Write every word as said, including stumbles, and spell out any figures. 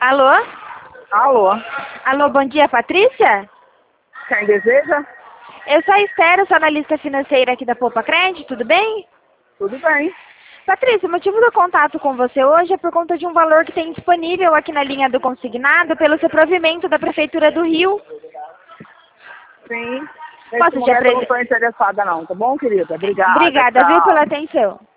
Alô? Alô? Alô, bom dia, Patrícia? Quem deseja? Eu sou a Esther, sou analista financeira aqui da Poupa Crédito, tudo bem? Tudo bem. Patrícia, o motivo do contato com você hoje é por conta de um valor que tem disponível aqui na linha do consignado pelo seu provimento da Prefeitura do Rio. Sim. Posso Nesse te momento eu não apresentar? estou interessada não, tá bom, querida? Obrigada, Obrigada, viu, tchau. pela atenção.